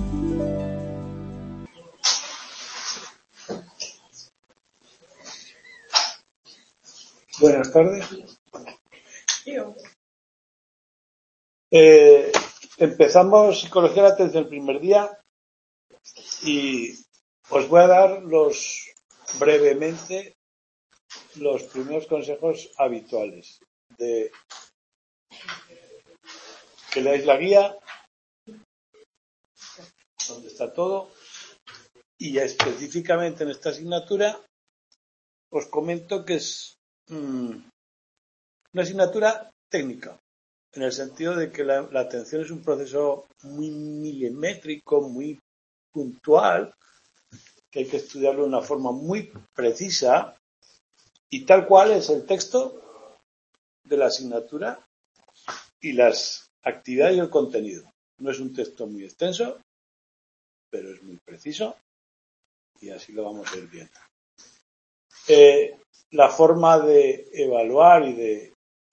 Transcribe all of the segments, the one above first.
Buenas tardes. Empezamos Psicología de la Atención el primer día y os voy a dar brevemente los primeros consejos habituales de que leáis la guía, donde está todo, y ya específicamente en esta asignatura os comento que es una asignatura técnica, en el sentido de que la atención es un proceso muy milimétrico, muy puntual, que hay que estudiarlo de una forma muy precisa, y tal cual es el texto de la asignatura y las actividades y el contenido. No es un texto muy extenso, pero es muy preciso y así lo vamos a ir viendo. La forma de evaluar y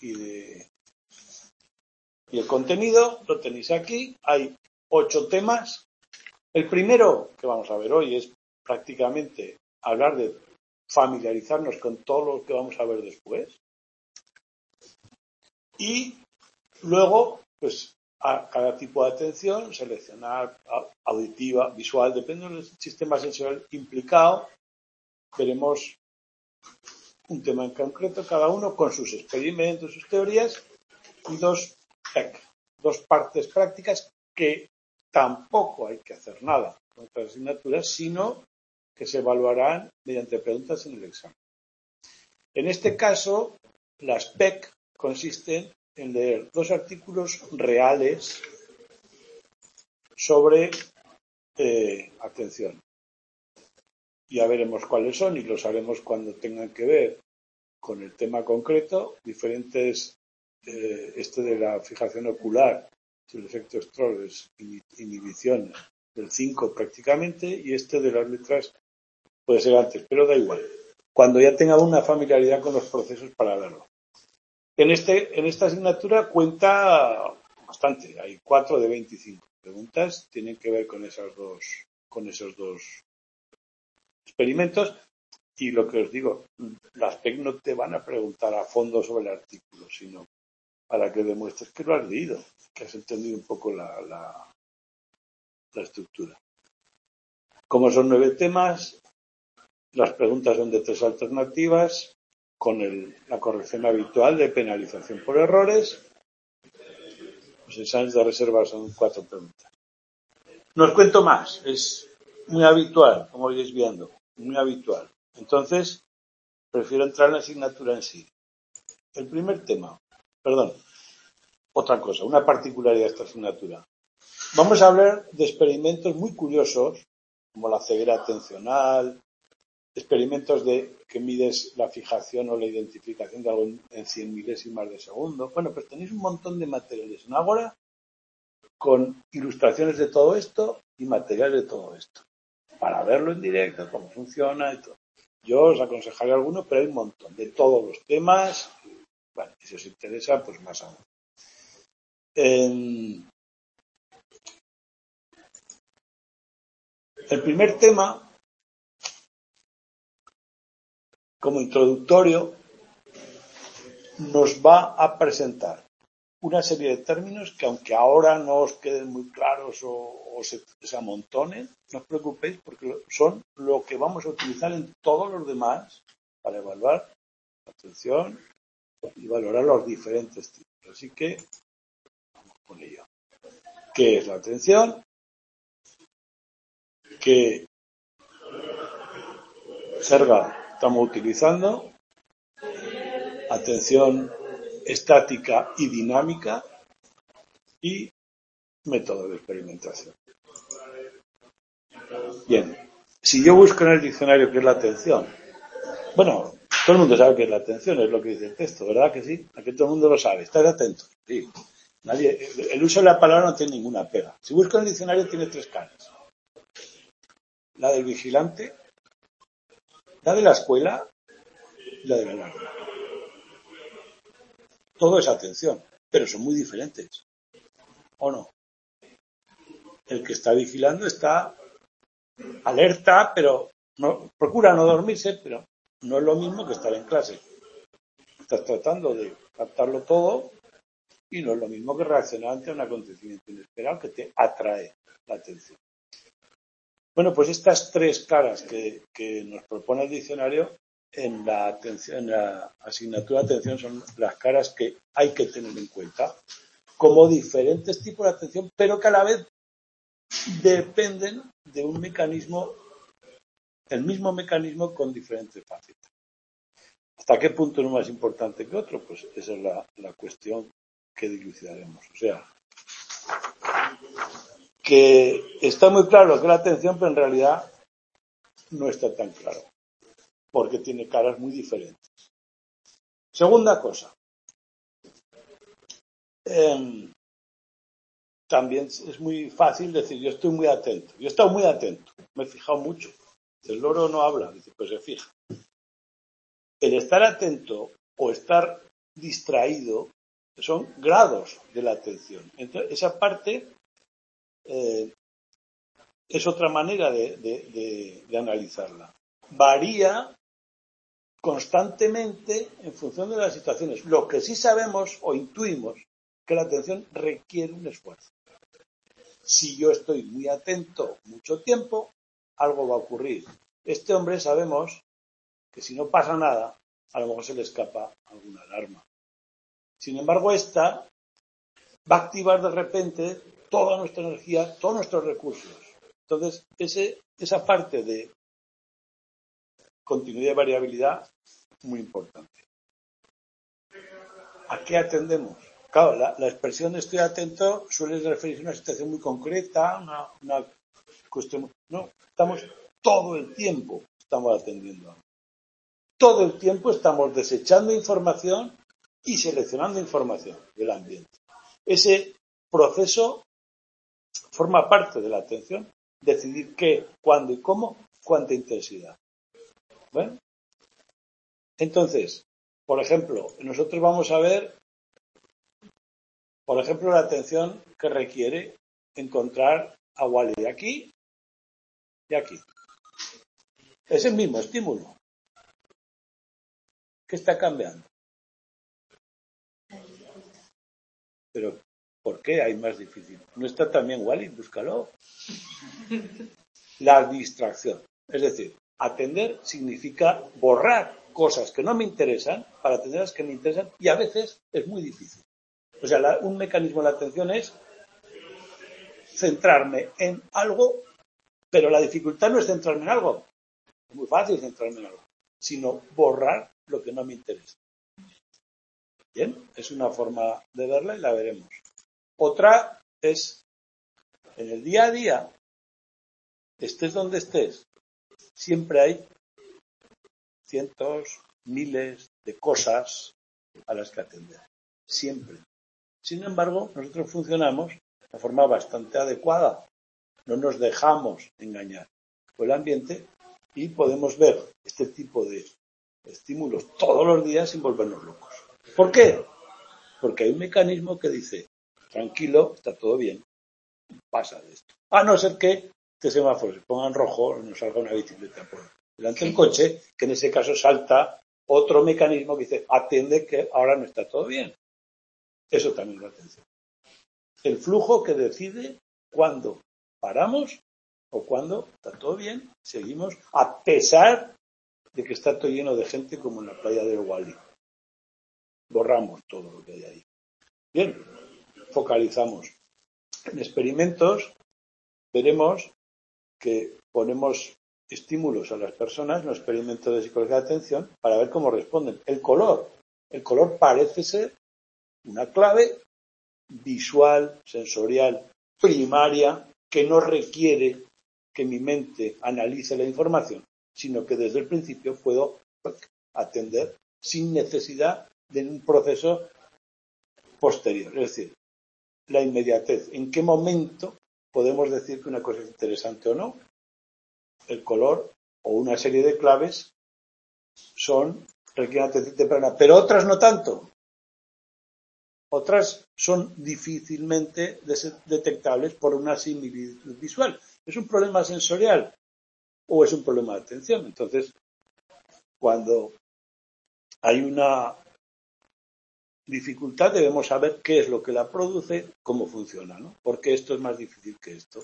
el contenido lo tenéis aquí. Hay 8 temas. El primero que vamos a ver hoy es prácticamente hablar de familiarizarnos con todo lo que vamos a ver después. Y luego, pues, a cada tipo de atención, seleccionar auditiva, visual, depende del sistema sensorial implicado. Veremos un tema en concreto, cada uno con sus experimentos, sus teorías, y 2 PEC, 2 partes prácticas que tampoco hay que hacer nada con estas asignaturas, sino que se evaluarán mediante preguntas en el examen. En este caso, las PEC consisten en leer 2 artículos reales sobre atención. Ya veremos cuáles son y los haremos cuando tengan que ver con el tema concreto. Diferentes, este de la fijación ocular, el efecto Stroll es inhibición del 5 prácticamente, y este de las letras puede ser antes, pero da igual. Cuando ya tenga una familiaridad con los procesos para verlo. En esta asignatura cuenta bastante, hay 4 de 25 preguntas, tienen que ver con esos dos experimentos, y lo que os digo, las PEC no te van a preguntar a fondo sobre el artículo, sino para que demuestres que lo has leído, que has entendido un poco la estructura. Como son 9 temas, las preguntas son de 3 alternativas, con la corrección habitual de penalización por errores. Los exámenes de reserva son 4 preguntas. No os cuento más, es muy habitual, como iréis viendo, muy habitual. Entonces, prefiero entrar en la asignatura en sí. El primer tema, otra cosa, una particularidad de esta asignatura. Vamos a hablar de experimentos muy curiosos, como la ceguera atencional, experimentos que mides la fijación o la identificación de algo en 100 milésimas de segundo. Bueno, pues tenéis un montón de materiales en Ágora con ilustraciones de todo esto y materiales de todo esto, para verlo en directo, cómo funciona y todo. Yo os aconsejaré alguno, pero hay un montón de todos los temas. Bueno, si os interesa, pues más aún. El primer tema, como introductorio, nos va a presentar una serie de términos que, aunque ahora no os queden muy claros o se amontonen, no os preocupéis, porque son lo que vamos a utilizar en todos los demás para evaluar la atención y valorar los diferentes tipos. Así que vamos con ello. ¿Qué es la atención? ¿Qué jerga estamos utilizando? Atención estática y dinámica, y método de experimentación. Bien, si yo busco en el diccionario qué es la atención, bueno, todo el mundo sabe qué es la atención, es lo que dice el texto, ¿verdad que sí? Aquí todo el mundo lo sabe, ¿estás atento? Sí. El uso de la palabra no tiene ninguna pega. Si busco en el diccionario tiene 3 caras. La del vigilante, la de la escuela y la de la alarma. Todo es atención, pero son muy diferentes, ¿o no? El que está vigilando está alerta, pero no, procura no dormirse, pero no es lo mismo que estar en clase. Estás tratando de captarlo todo y no es lo mismo que reaccionar ante un acontecimiento inesperado que te atrae la atención. Bueno, pues estas tres caras que nos propone el diccionario en la asignatura de atención son las caras que hay que tener en cuenta como diferentes tipos de atención, pero que a la vez dependen de un mecanismo, el mismo mecanismo con diferentes facetas. ¿Hasta qué punto es más importante que otro? Pues esa es la cuestión que dilucidaremos. O sea, que está muy claro que la atención, pero en realidad no está tan claro, porque tiene caras muy diferentes. Segunda cosa, también es muy fácil decir, yo estoy muy atento, yo he estado muy atento, me he fijado mucho. El loro no habla, dice, pues se fija. El estar atento o estar distraído son grados de la atención. Entonces, esa parte es otra manera de analizarla. Varía constantemente en función de las situaciones. Lo que sí sabemos o intuimos que la atención requiere un esfuerzo. Si yo estoy muy atento mucho tiempo, algo va a ocurrir. Este hombre sabemos que si no pasa nada, a lo mejor se le escapa alguna alarma. Sin embargo, esta va a activar de repente toda nuestra energía, todos nuestros recursos. Entonces, esa parte de continuidad y variabilidad, muy importante. ¿A qué atendemos? Claro, la expresión de estoy atento suele referirse a una situación muy concreta, una cuestión. No, estamos todo el tiempo estamos atendiendo. Todo el tiempo estamos desechando información y seleccionando información del ambiente. Ese proceso forma parte de la atención, decidir qué, cuándo y cómo, cuánta intensidad. ¿Bueno? Entonces, por ejemplo, nosotros vamos a ver, por ejemplo, la atención que requiere encontrar a Wally aquí y aquí. Es el mismo estímulo. ¿Qué está cambiando? Pero, ¿por qué hay más difícil? ¿No está también Wally? Búscalo. La distracción. Es decir, atender significa borrar cosas que no me interesan para atender las que me interesan y a veces es muy difícil. O sea, un mecanismo de la atención es centrarme en algo, pero la dificultad no es centrarme en algo. Es muy fácil centrarme en algo, sino borrar lo que no me interesa. Bien, es una forma de verla y la veremos. Otra es, en el día a día, estés donde estés, siempre hay cientos, miles de cosas a las que atender. Siempre. Sin embargo, nosotros funcionamos de forma bastante adecuada. No nos dejamos engañar por el ambiente y podemos ver este tipo de estímulos todos los días sin volvernos locos. ¿Por qué? Porque hay un mecanismo que dice, tranquilo, está todo bien, pasa de esto. A no ser que este semáforo se ponga en rojo y nos salga una bicicleta por delante del coche, que en ese caso salta otro mecanismo que dice, atiende que ahora no está todo bien. Eso también es la atención. El flujo que decide cuándo paramos o cuando está todo bien, seguimos, a pesar de que está todo lleno de gente como en la playa del Wally. Borramos todo lo que hay ahí. Bien, focalizamos. En experimentos veremos que ponemos estímulos a las personas en los experimentos de psicología de atención para ver cómo responden. El color parece ser una clave visual, sensorial, primaria, que no requiere que mi mente analice la información, sino que desde el principio puedo atender sin necesidad de un proceso posterior. Es decir, la inmediatez. ¿En qué momento podemos decir que una cosa es interesante o no? El color o una serie de claves requieren atención temprana, pero otras no tanto. Otras son difícilmente detectables por una similitud visual. ¿Es un problema sensorial o es un problema de atención? Entonces, cuando hay una dificultad, debemos saber qué es lo que la produce, cómo funciona, ¿no? Porque esto es más difícil que esto.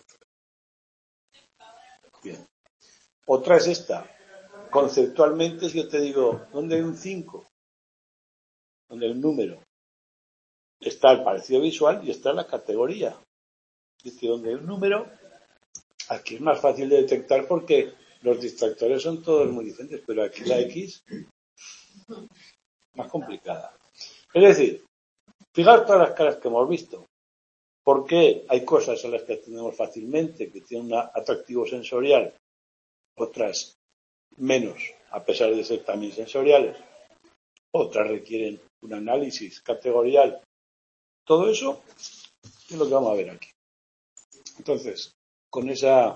Bien. Otra es esta. Conceptualmente, si yo te digo, ¿dónde hay un 5? Donde hay un número. Está el parecido visual y está la categoría. Es decir, donde hay un número, aquí es más fácil de detectar porque los distractores son todos muy diferentes, pero aquí la X más complicada. Es decir, fijar todas las caras que hemos visto. ¿Por qué hay cosas a las que atendemos fácilmente, que tienen un atractivo sensorial, otras menos, a pesar de ser también sensoriales? Otras requieren un análisis categorial. Todo eso es lo que vamos a ver aquí. Entonces, con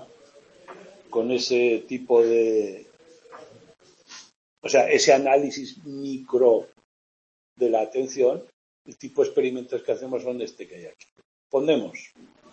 ese tipo de, o sea, ese análisis micro de la atención, el tipo de experimentos que hacemos son este que hay aquí. Ponemos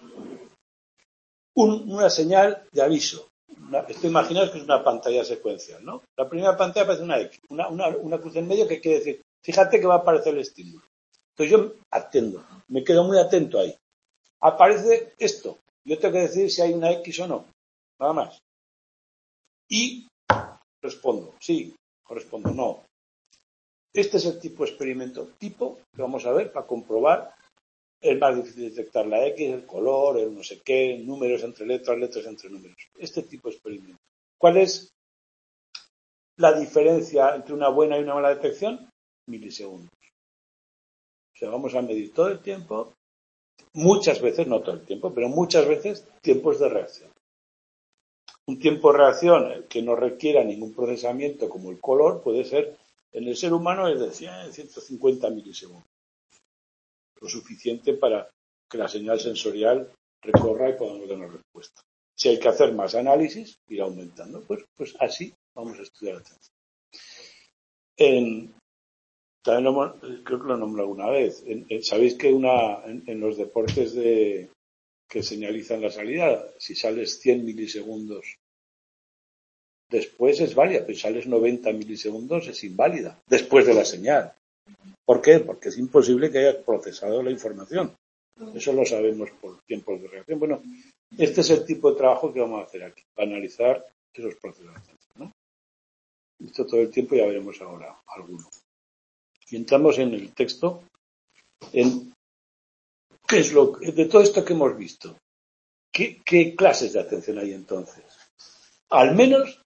una señal de aviso. Esto imaginaos que es una pantalla secuencial, ¿no? La primera pantalla aparece una X, una cruz en medio que quiere decir, fíjate que va a aparecer el estímulo. Entonces yo atendo, me quedo muy atento ahí. Aparece esto, yo tengo que decir si hay una X o no, nada más. Y respondo, sí, o respondo, no. Este es el tipo de experimento tipo que vamos a ver para comprobar. Es más difícil detectar la X, el color, el no sé qué, números entre letras, letras entre números. Este tipo de experimento. ¿Cuál es la diferencia entre una buena y una mala detección? Milisegundos. O sea, vamos a medir todo el tiempo, muchas veces, no todo el tiempo, pero muchas veces tiempos de reacción. Un tiempo de reacción que no requiera ningún procesamiento como el color puede ser, en el ser humano, es de 100, 150 milisegundos. Lo suficiente para que la señal sensorial recorra y podamos dar una respuesta. Si hay que hacer más análisis, ir aumentando. Pues así vamos a estudiar atención. También creo que lo nombré alguna vez. Sabéis que en los deportes que señalizan la salida, si sales 100 milisegundos después es válida, pero si sales 90 milisegundos es inválida, después de la señal. ¿Por qué? Porque es imposible que hayas procesado la información. Eso lo sabemos por tiempos de reacción. Bueno, este es el tipo de trabajo que vamos a hacer aquí, para analizar esos procesos, ¿no? Esto todo el tiempo, ya veremos ahora alguno. Y entramos en el texto, en qué es de todo esto que hemos visto, qué clases de atención hay entonces. Al menos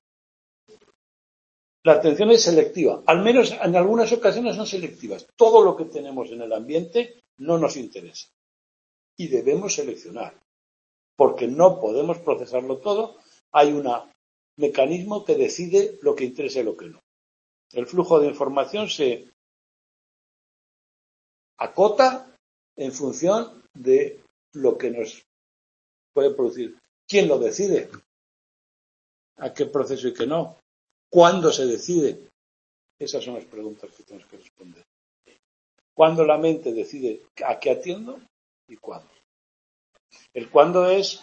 la atención es selectiva, al menos en algunas ocasiones son selectivas. Todo lo que tenemos en el ambiente no nos interesa y debemos seleccionar, porque no podemos procesarlo todo. Hay un mecanismo que decide lo que interesa y lo que no. El flujo de información se acota en función de lo que nos puede producir. ¿Quién lo decide? ¿A qué proceso y qué no? ¿Cuándo se decide? Esas son las preguntas que tenemos que responder. ¿Cuándo la mente decide a qué atiendo y cuándo? El cuándo es,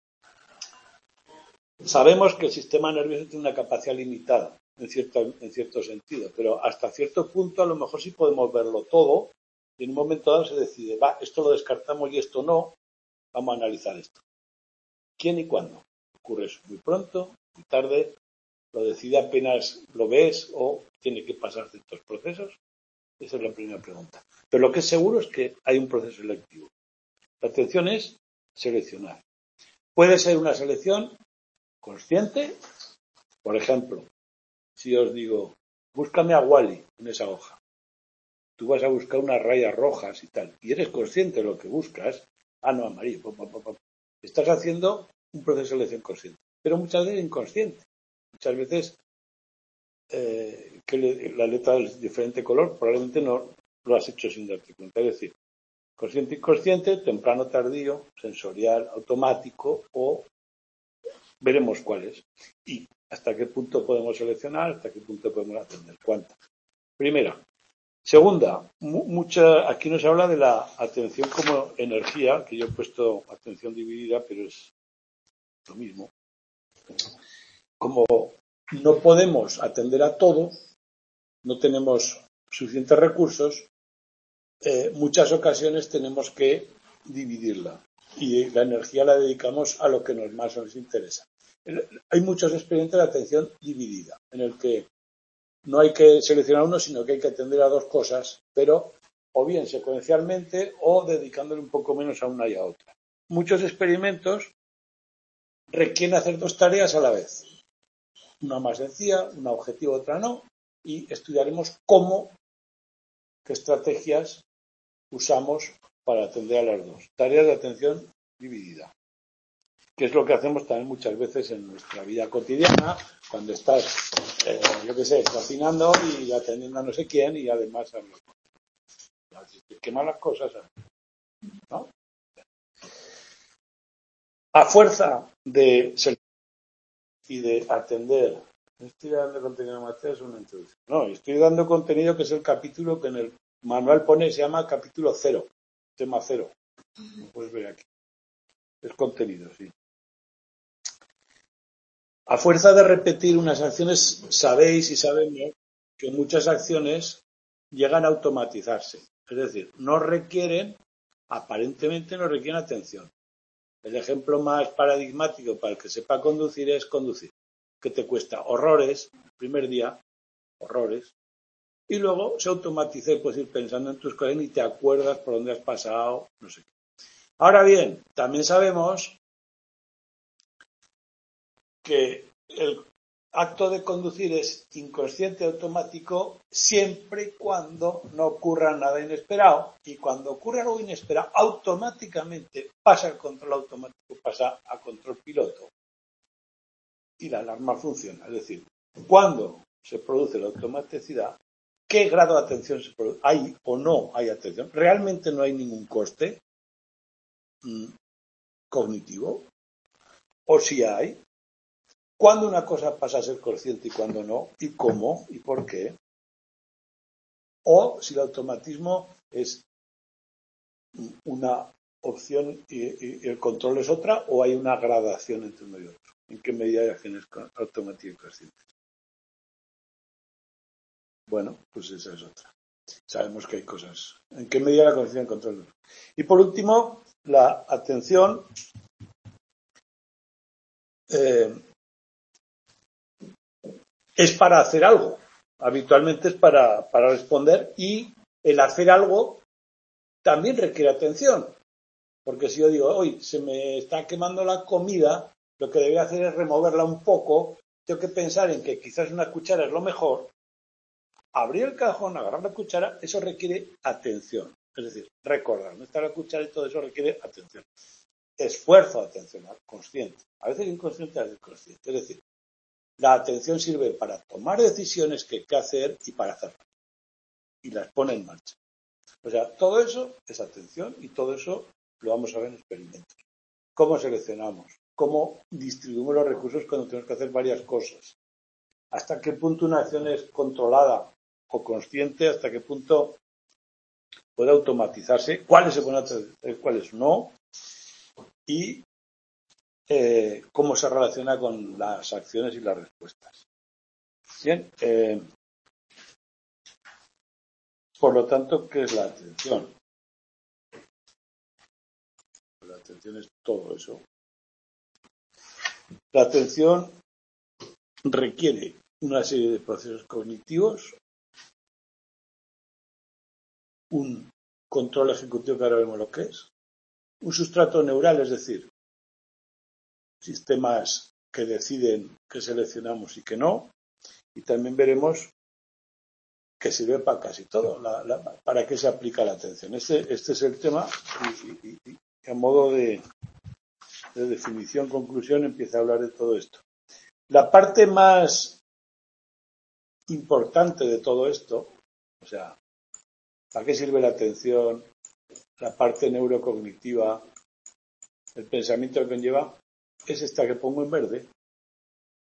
sabemos que el sistema nervioso tiene una capacidad limitada en cierto sentido, pero hasta cierto punto a lo mejor sí podemos verlo todo y en un momento dado se decide, esto lo descartamos y esto no, vamos a analizar esto. ¿Quién y cuándo? ¿Ocurre eso muy pronto, muy tarde? ¿Lo decide apenas lo ves o tiene que pasar ciertos procesos? Esa es la primera pregunta. Pero lo que es seguro es que hay un proceso selectivo. La atención es seleccionar. Puede ser una selección consciente. Por ejemplo, si os digo, búscame a Wally en esa hoja. Tú vas a buscar unas rayas rojas y tal. Y eres consciente de lo que buscas. No, amarillo. Estás haciendo un proceso de selección consciente. Pero muchas veces inconsciente. Muchas veces que la letra es de diferente color, probablemente no lo has hecho sin darte cuenta. Es decir, consciente, inconsciente, temprano, tardío, sensorial, automático, o veremos cuál es. Y hasta qué punto podemos seleccionar, hasta qué punto podemos atender. ¿Cuántas? Primera, Segunda, aquí nos habla de la atención como energía, que yo he puesto atención dividida, pero es lo mismo. Como no podemos atender a todo, no tenemos suficientes recursos, muchas ocasiones tenemos que dividirla y la energía la dedicamos a lo que más nos interesa. Hay muchos experimentos de atención dividida, en el que no hay que seleccionar uno, sino que hay que atender a dos cosas, pero o bien secuencialmente o dedicándole un poco menos a una y a otra. Muchos experimentos requieren hacer dos tareas a la vez. Una más sencilla, una objetiva, otra no, y estudiaremos qué estrategias usamos para atender a las dos. Tareas de atención dividida, que es lo que hacemos también muchas veces en nuestra vida cotidiana, cuando estás, cocinando y atendiendo a no sé quién y además qué malas cosas, ¿no? A fuerza de ser y de atender, estoy dando contenido a Mateo, es una introducción. No, estoy dando contenido que es el capítulo que en el manual pone, se llama capítulo 0, tema 0. Lo puedes ver aquí. Es contenido, sí. A fuerza de repetir unas acciones, sabéis y sabemos que muchas acciones llegan a automatizarse. Es decir, aparentemente no requieren atención. El ejemplo más paradigmático para el que sepa conducir es conducir, que te cuesta horrores, el primer día, horrores, y luego se automatiza y puedes ir pensando en tus cosas y te acuerdas por dónde has pasado, no sé qué. Ahora bien, también sabemos que el acto de conducir es inconsciente automático siempre y cuando no ocurra nada inesperado, y cuando ocurre algo inesperado automáticamente pasa el control automático, pasa a control piloto y la alarma funciona. Es decir, cuando se produce la automaticidad, ¿qué grado de atención se produce? ¿Hay o no hay atención? ¿Realmente no hay ningún coste cognitivo? ¿O si hay? ¿Cuándo una cosa pasa a ser consciente y cuándo no? ¿Y cómo? ¿Y por qué? O si el automatismo es una opción y el control es otra, o hay una gradación entre uno y otro. ¿En qué medida hay acciones automáticas y conscientes? Bueno, pues esa es otra. Sabemos que hay cosas. ¿En qué medida la conciencia y el control? Y por último, la atención es para hacer algo. Habitualmente es para responder, y el hacer algo también requiere atención. Porque si yo digo, hoy se me está quemando la comida, lo que debería hacer es removerla un poco, tengo que pensar en que quizás una cuchara es lo mejor, abrir el cajón, agarrar la cuchara, eso requiere atención. Es decir, recordar, no está la cuchara y todo eso requiere atención. Esfuerzo atencional, consciente. A veces inconsciente, a veces consciente. Es decir, la atención sirve para tomar decisiones que hay que hacer y para hacerlas. Y las pone en marcha. O sea, todo eso es atención y todo eso lo vamos a ver en experimentos. ¿Cómo seleccionamos? ¿Cómo distribuimos los recursos cuando tenemos que hacer varias cosas? ¿Hasta qué punto una acción es controlada o consciente? ¿Hasta qué punto puede automatizarse? ¿Cuáles se pueden hacer? ¿Cuáles no? Y cómo se relaciona con las acciones y las respuestas. Bien, por lo tanto, ¿qué es la atención? La atención es todo eso. La atención requiere una serie de procesos cognitivos, un control ejecutivo que ahora vemos lo que es, un sustrato neural, es decir, sistemas que deciden qué seleccionamos y qué no, y también veremos que sirve para casi todo, para qué se aplica la atención. Este es el tema, y a modo de definición, conclusión, empieza a hablar de todo esto. La parte más importante de todo esto, o sea, ¿para qué sirve la atención? La parte neurocognitiva, el pensamiento que conlleva, es esta que pongo en verde.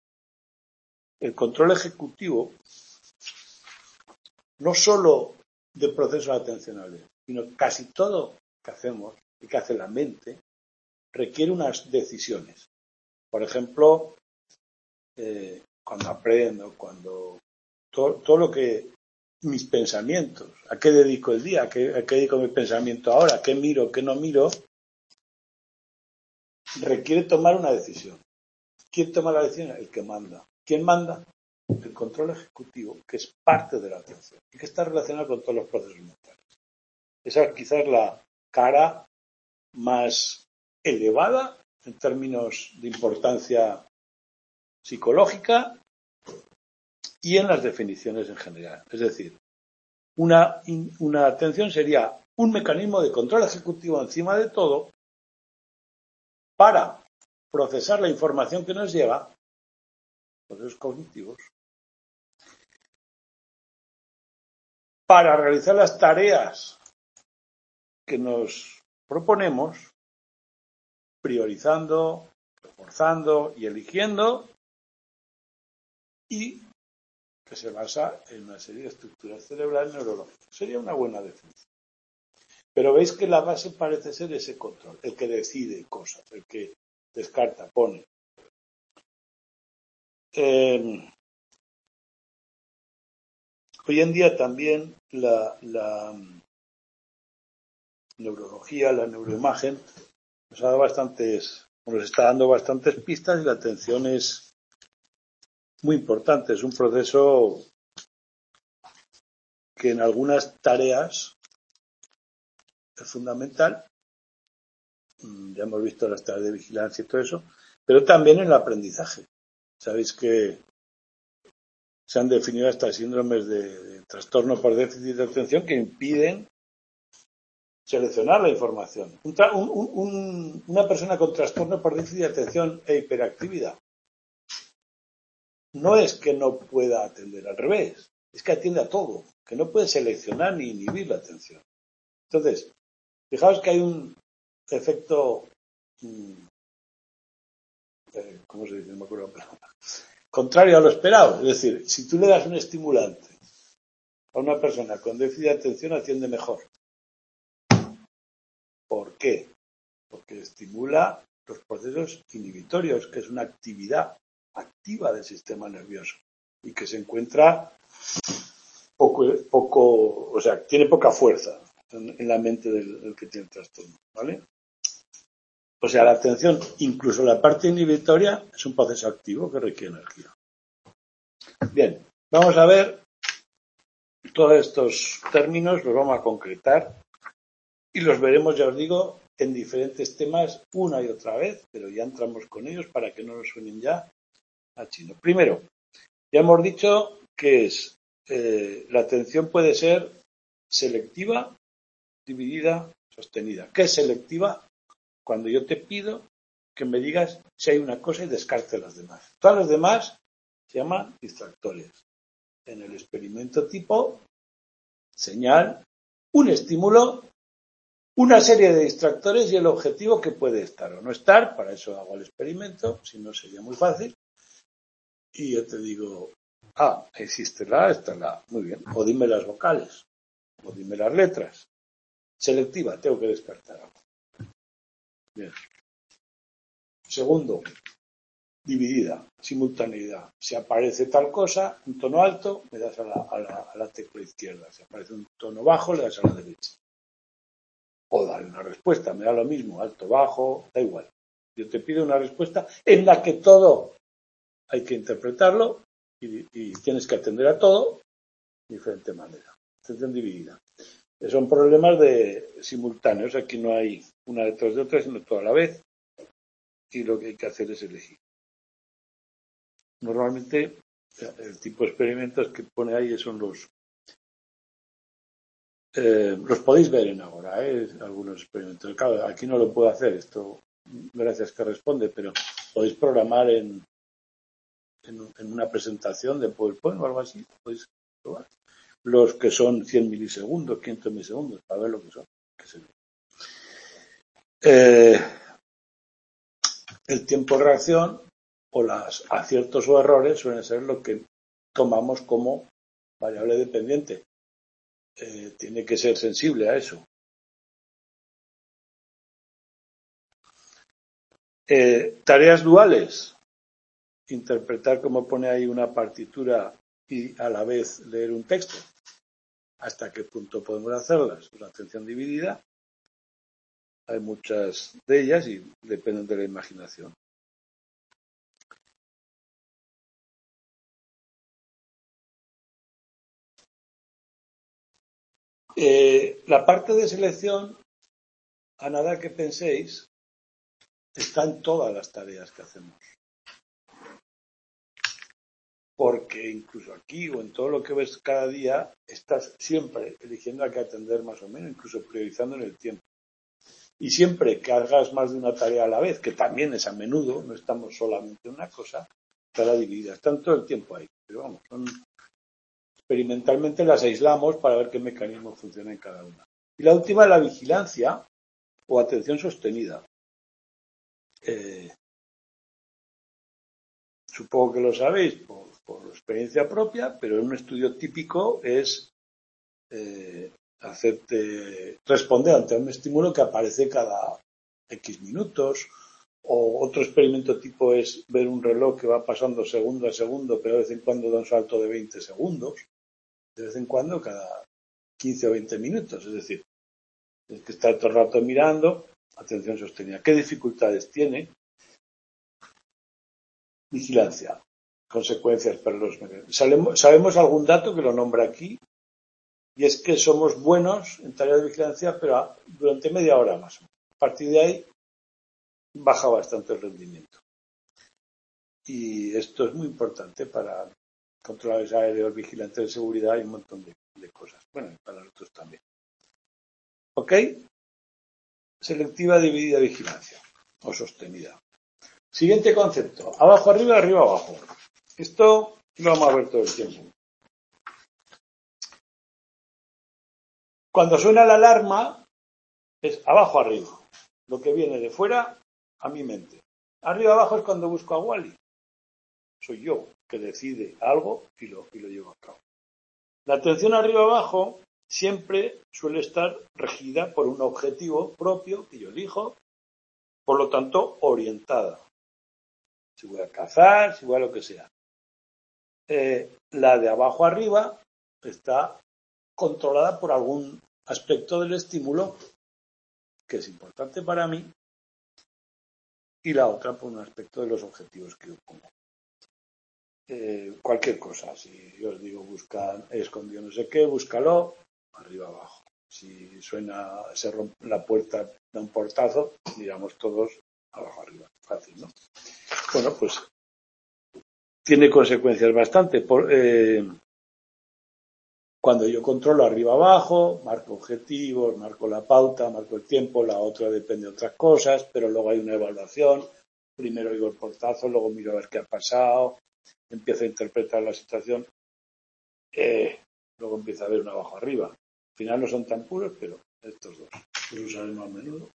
El control ejecutivo no solo de procesos atencionales, sino casi todo que hacemos y que hace la mente requiere unas decisiones. Por ejemplo, cuando aprendo, cuando todo lo que mis pensamientos, a qué dedico el día, a qué dedico mi pensamiento ahora, qué miro, qué no miro, requiere tomar una decisión. ¿Quién toma la decisión? El que manda. ¿Quién manda? El control ejecutivo, que es parte de la atención y que está relacionado con todos los procesos mentales. Esa es quizás la cara más elevada en términos de importancia psicológica y en las definiciones en general. Es decir, una atención sería un mecanismo de control ejecutivo encima de todo para procesar la información que nos llega, procesos cognitivos, para realizar las tareas que nos proponemos, priorizando, reforzando y eligiendo, y que se basa en una serie de estructuras cerebrales neurológicas. Sería una buena definición. Pero veis que la base parece ser ese control, el que decide cosas, el que descarta, pone. Hoy en día también la neurología, la neuroimagen, nos está dando bastantes pistas y la atención es muy importante. Es un proceso que en algunas tareas es fundamental. Ya hemos visto las tareas de vigilancia y todo eso, pero también en el aprendizaje. Sabéis que se han definido hasta síndromes de trastorno por déficit de atención que impiden seleccionar la información. Una persona con trastorno por déficit de atención e hiperactividad no es que no pueda atender, al revés, es que atiende a todo, que no puede seleccionar ni inhibir la atención. Entonces, fijaos que hay un efecto, ¿cómo se dice? No me acuerdo, pero contrario a lo esperado. Es decir, si tú le das un estimulante a una persona con déficit de atención, atiende mejor. ¿Por qué? Porque estimula los procesos inhibitorios, que es una actividad activa del sistema nervioso y que se encuentra tiene poca fuerza en la mente del que tiene el trastorno, ¿vale? O sea, la atención, incluso la parte inhibitoria, es un proceso activo que requiere energía. Bien, vamos a ver todos estos términos, los vamos a concretar y los veremos, ya os digo, en diferentes temas una y otra vez, pero ya entramos con ellos para que no nos suenen ya a chino. Primero, ya hemos dicho que la atención puede ser selectiva, dividida, sostenida. ¿Qué es selectiva? Cuando yo te pido que me digas si hay una cosa y descarte las demás. Todas las demás se llaman distractores. En el experimento tipo, señal, un estímulo, una serie de distractores y el objetivo que puede estar o no estar. Para eso hago el experimento, si no sería muy fácil. Y yo te digo, existe la A, está la A. Muy bien. O dime las vocales, o dime las letras. Selectiva, tengo que descartar algo. Bien. Segundo, dividida, simultaneidad. Si aparece tal cosa, un tono alto, me das a la tecla izquierda. Si aparece un tono bajo, le das a la derecha. O dale una respuesta, me da lo mismo, alto, bajo, da igual. Yo te pido una respuesta en la que todo hay que interpretarlo y tienes que atender a todo de diferente manera. Atención dividida. Son problemas de simultáneos. Aquí no hay una detrás de otra, sino toda a la vez. Y lo que hay que hacer es elegir. Normalmente, el tipo de experimentos que pone ahí son los podéis ver en Agora, algunos experimentos. Claro, aquí no lo puedo hacer, esto, gracias que responde, pero podéis programar en una presentación de PowerPoint o algo así, podéis probar. Los que son 100 milisegundos, 500 milisegundos, para ver lo que son. El tiempo de reacción o los aciertos o errores suelen ser lo que tomamos como variable dependiente. tiene que ser sensible a eso. Tareas duales. Interpretar, como pone ahí, una partitura y a la vez leer un texto. ¿Hasta qué punto podemos hacerlas? Una atención dividida. Hay muchas de ellas y dependen de la imaginación. La parte de selección, a nada que penséis, está en todas las tareas que hacemos. Porque incluso aquí o en todo lo que ves cada día, estás siempre eligiendo a qué atender más o menos, incluso priorizando en el tiempo. Y siempre que hagas más de una tarea a la vez, que también es a menudo, no estamos solamente en una cosa, estará dividida. Están todo el tiempo ahí. Pero vamos, experimentalmente las aislamos para ver qué mecanismo funciona en cada una. Y la última es la vigilancia o atención sostenida. Supongo que lo sabéis por experiencia propia, pero un estudio típico es responder ante un estímulo que aparece cada X minutos, o otro experimento tipo es ver un reloj que va pasando segundo a segundo, pero de vez en cuando da un salto de 20 segundos, de vez en cuando cada 15 o 20 minutos, es decir, tienes que estar todo el rato mirando, atención sostenida. ¿Qué dificultades tiene? Vigilancia, consecuencias para los mecanismos. Sabemos algún dato que lo nombra aquí, y es que somos buenos en tareas de vigilancia, pero durante media hora más. A partir de ahí baja bastante el rendimiento. Y esto es muy importante para controladores aéreos, vigilantes de seguridad y un montón de cosas. Bueno, y para nosotros también. ¿Ok? Selectiva dividida vigilancia o sostenida. Siguiente concepto. Abajo arriba, arriba abajo. Esto lo vamos a ver todo el tiempo. Cuando suena la alarma, es abajo arriba. Lo que viene de fuera a mi mente. Arriba abajo es cuando busco a Wally. Soy yo que decide algo y lo llevo a cabo. La atención arriba abajo siempre suele estar regida por un objetivo propio que yo elijo, por lo tanto orientada. Si voy a cazar, si voy a lo que sea. La de abajo arriba está controlada por algún aspecto del estímulo que es importante para mí y la otra por un aspecto de los objetivos que yo pongo. Cualquier cosa, si yo os digo busca, he escondido no sé qué, búscalo, arriba abajo. Si suena, se rompe la puerta, da un portazo, digamos todos abajo arriba, fácil, ¿no? Bueno, pues tiene consecuencias bastante. Cuando yo controlo arriba abajo, marco objetivos, marco la pauta, marco el tiempo, la otra depende de otras cosas, pero luego hay una evaluación. Primero oigo el portazo, luego miro a ver qué ha pasado, empiezo a interpretar la situación, luego empiezo a ver un abajo arriba. Al final no son tan puros, pero estos dos los usaremos a menudo.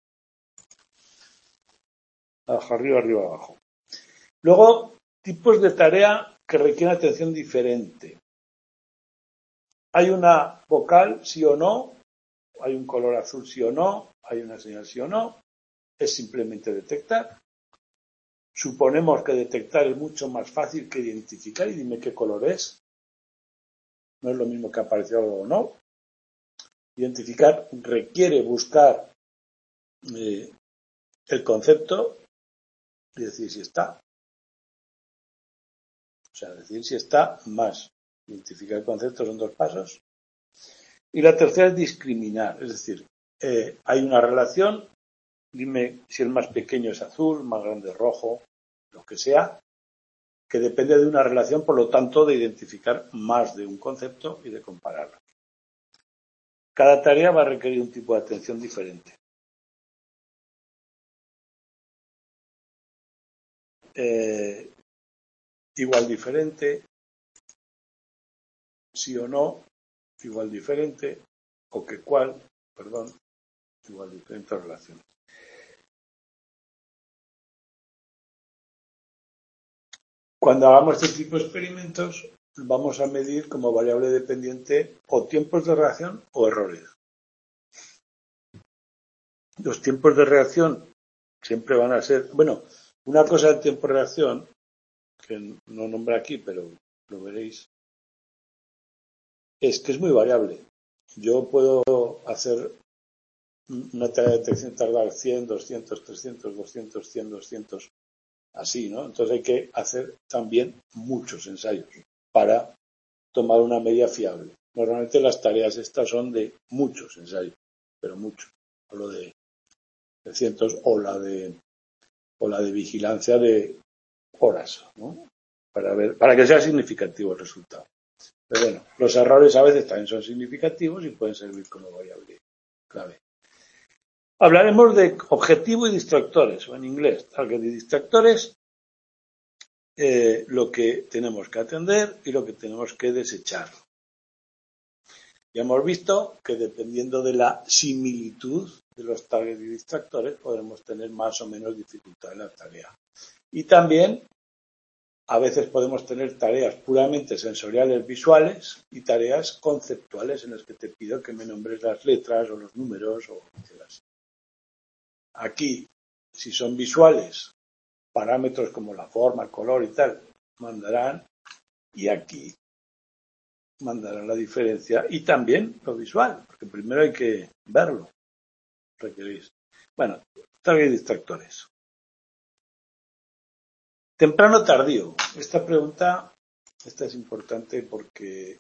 Abajo arriba, arriba abajo. Luego, tipos de tarea que requieren atención diferente. Hay una vocal, sí o no, hay un color azul, sí o no, hay una señal, sí o no, es simplemente detectar. Suponemos que detectar es mucho más fácil que identificar, y dime qué color es. No es lo mismo que apareció algo o no. Identificar requiere buscar el concepto y decir si está. O sea, decir si está más identificar el concepto son dos pasos. Y la tercera es discriminar, es decir, hay una relación, dime si el más pequeño es azul, más grande es rojo, lo que sea, que depende de una relación, por lo tanto, de identificar más de un concepto y de compararlo. Cada tarea va a requerir un tipo de atención diferente. Igual diferente, sí o no, igual diferente, o que cuál, perdón, igual diferentes relaciones. Cuando hagamos este tipo de experimentos, vamos a medir como variable dependiente o tiempos de reacción o errores. Los tiempos de reacción siempre van a ser, bueno, una cosa del tiempo de reacción, que no nombra aquí, pero lo veréis, es que es muy variable. Yo puedo hacer una tarea de detección tardar 100, 200, 300, 200, 100, 200, así, ¿no? Entonces hay que hacer también muchos ensayos para tomar una media fiable. Normalmente las tareas estas son de muchos ensayos, pero muchos. Hablo de cientos o la de vigilancia de horas, ¿no? Para que sea significativo el resultado. Pero bueno, los errores a veces también son significativos y pueden servir como variable clave. Hablaremos de objetivo y distractores, o en inglés, target y distractores, lo que tenemos que atender y lo que tenemos que desechar. Ya hemos visto que dependiendo de la similitud de los targets y distractores podremos tener más o menos dificultad en la tarea. Y también a veces podemos tener tareas puramente sensoriales visuales y tareas conceptuales en las que te pido que me nombres las letras o los números o así. Aquí, si son visuales, parámetros como la forma, el color y tal, mandarán, y aquí mandarán la diferencia y también lo visual, porque primero hay que verlo, requerís. Bueno, target distractores. Temprano tardío. Esta pregunta, esta es importante porque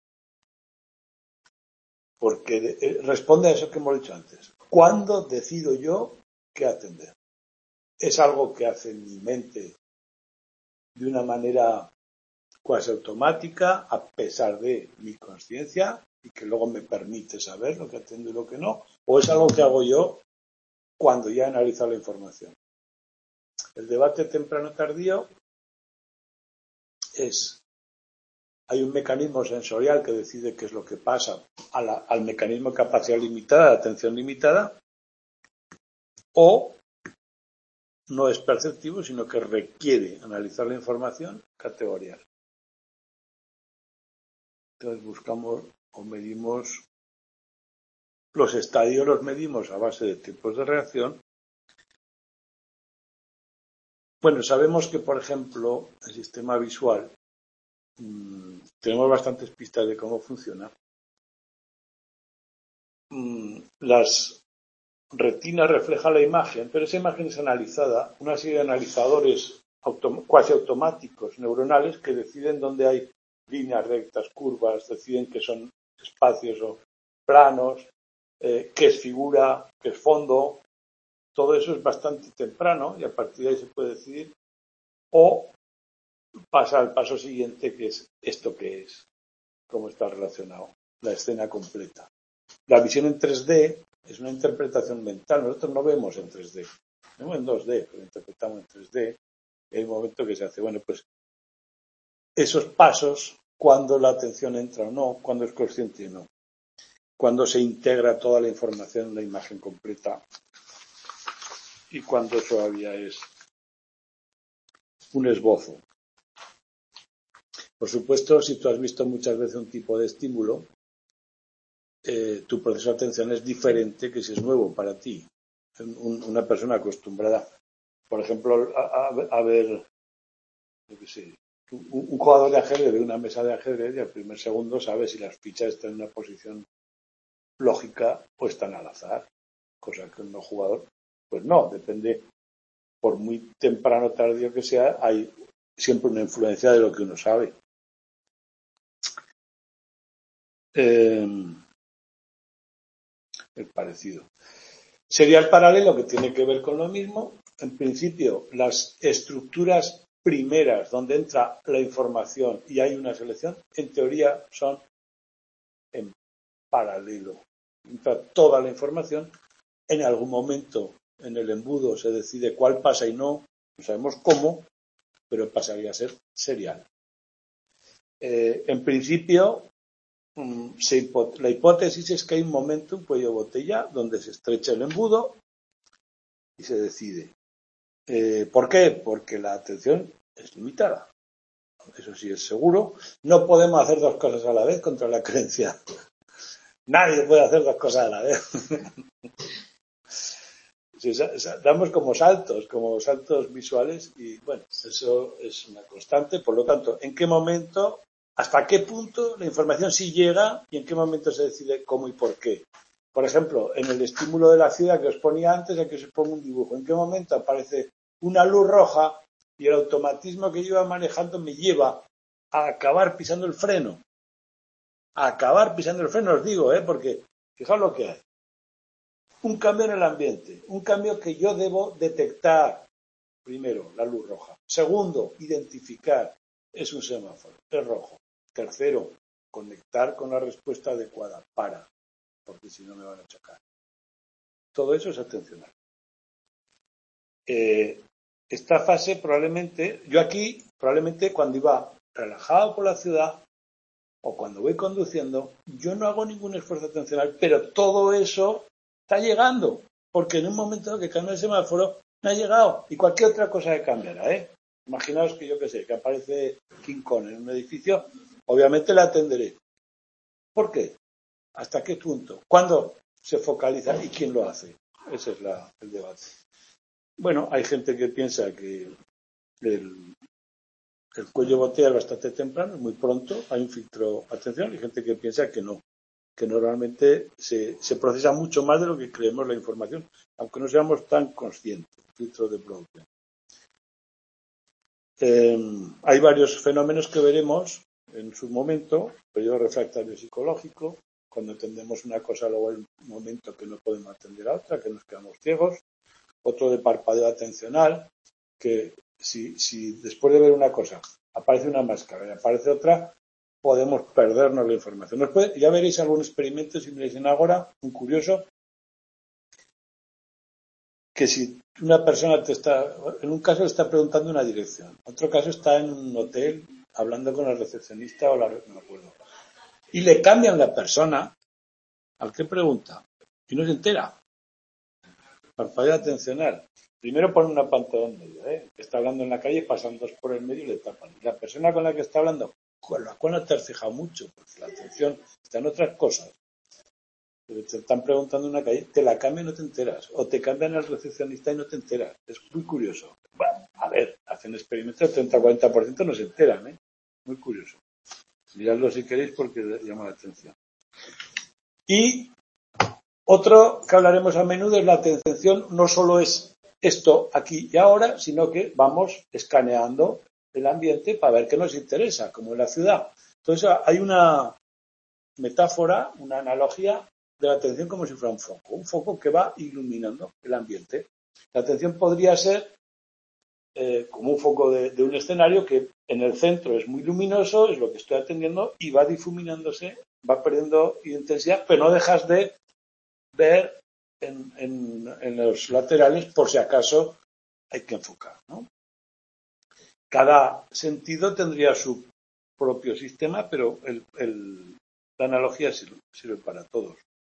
responde a eso que hemos dicho antes. ¿Cuándo decido yo qué atender? Es algo que hace mi mente de una manera cuasi automática, a pesar de mi conciencia, y que luego me permite saber lo que atiendo y lo que no, o es algo que hago yo cuando ya he analizado la información. El debate temprano-tardío hay un mecanismo sensorial que decide qué es lo que pasa al mecanismo de capacidad limitada, de atención limitada, o no es perceptivo, sino que requiere analizar la información categorial. Entonces buscamos o medimos los estadios, los medimos a base de tiempos de reacción. Bueno, sabemos que, por ejemplo, el sistema visual, tenemos bastantes pistas de cómo funciona. Las retinas reflejan la imagen, pero esa imagen es analizada, una serie de analizadores cuasi automáticos neuronales que deciden dónde hay líneas rectas, curvas, deciden qué son espacios o planos, qué es figura, qué es fondo. Todo eso es bastante temprano y a partir de ahí se puede decidir o pasa al paso siguiente, que es esto que es, cómo está relacionado, la escena completa. La visión en 3D es una interpretación mental. Nosotros no vemos en 3D, vemos en 2D, pero interpretamos en 3D. Hay un momento que se hace, bueno, pues esos pasos, cuando la atención entra o no, cuando es consciente o no, cuando se integra toda la información en la imagen completa y cuando todavía es un esbozo. Por supuesto, si tú has visto muchas veces un tipo de estímulo, tu proceso de atención es diferente que si es nuevo para ti. Una persona acostumbrada, por ejemplo, a ver, yo qué sé, un jugador de ajedrez de una mesa de ajedrez y al primer segundo sabe si las fichas están en una posición lógica o están al azar, cosa que un no jugador, pues no, depende, por muy temprano o tardío que sea, hay siempre una influencia de lo que uno sabe. El parecido. Serial paralelo, que tiene que ver con lo mismo. En principio, las estructuras primeras donde entra la información y hay una selección, en teoría son en paralelo. Entra toda la información. En algún momento en el embudo se decide cuál pasa y no sabemos cómo, pero pasaría a ser serial. En principio, la hipótesis es que hay un momento, un cuello de botella, donde se estrecha el embudo y se decide. ¿Por qué? Porque la atención es limitada. eso sí es seguro. No podemos hacer dos cosas a la vez contra la creencia. Nadie puede hacer dos cosas a la vez. Sí, damos como saltos visuales y bueno, eso es una constante. Por lo tanto, ¿en qué momento, hasta qué punto la información sí llega y en qué momento se decide cómo y por qué? Por ejemplo, en el estímulo de la ciudad que os ponía antes, aquí os pongo un dibujo. ¿En qué momento aparece una luz roja y el automatismo que yo iba manejando me lleva a acabar pisando el freno? A acabar pisando el freno, os digo, porque fijaos lo que hay. Un cambio en el ambiente, un cambio que yo debo detectar. Primero, la luz roja. Segundo, identificar. Es un semáforo, es rojo. Tercero, conectar con la respuesta adecuada. Para, porque si no me van a chocar. Todo eso es atencional. Esta fase probablemente, yo aquí, probablemente cuando iba relajado por la ciudad o cuando voy conduciendo, yo no hago ningún esfuerzo atencional, pero todo eso está llegando, porque en un momento que cambia el semáforo, me ha llegado, y cualquier otra cosa que cambiará, Imaginaos que yo qué sé, que aparece King Kong en un edificio, obviamente la atenderé. ¿Por qué? ¿Hasta qué punto? ¿Cuándo se focaliza y quién lo hace? Ese es el debate. Bueno, hay gente que piensa que el cuello botella es bastante temprano, muy pronto, hay un filtro atención, hay gente que piensa que no, que normalmente se procesa mucho más de lo que creemos la información, aunque no seamos tan conscientes, filtro de producción. Hay varios fenómenos que veremos en su momento, periodo refractario psicológico, cuando entendemos una cosa, luego hay un momento que no podemos atender a otra, que nos quedamos ciegos, otro de parpadeo atencional, que si después de ver una cosa aparece una máscara y aparece otra, podemos perdernos la información. Ya veréis algún experimento, si me dicen ahora, un curioso, que si una persona en un caso le está preguntando una dirección, en otro caso está en un hotel hablando con el recepcionista no me acuerdo, y le cambian la persona al que pregunta y no se entera. Parpadeo atencional. Primero pone una pantalla en medio, está hablando en la calle, pasan dos por el medio y le tapan. Y la persona con la que está hablando, con la cual no te has fijado mucho, porque la atención está en otras cosas. Pero te están preguntando en una calle, te la cambian y no te enteras. O te cambian al recepcionista y no te enteras. Es muy curioso. Bueno, a ver, hacen experimentos, 30-40% no se enteran, Muy curioso. Miradlo si queréis porque llama la atención. Y otro que hablaremos a menudo es la atención, no solo es esto aquí y ahora, sino que vamos escaneando el ambiente para ver qué nos interesa, como en la ciudad. Entonces hay una metáfora, una analogía de la atención como si fuera un foco que va iluminando el ambiente. La atención podría ser como un foco de un escenario que en el centro es muy luminoso, es lo que estoy atendiendo, y va difuminándose, va perdiendo intensidad, pero no dejas de ver en los laterales por si acaso hay que enfocar, ¿no? Cada sentido tendría su propio sistema, pero la analogía sirve para todos.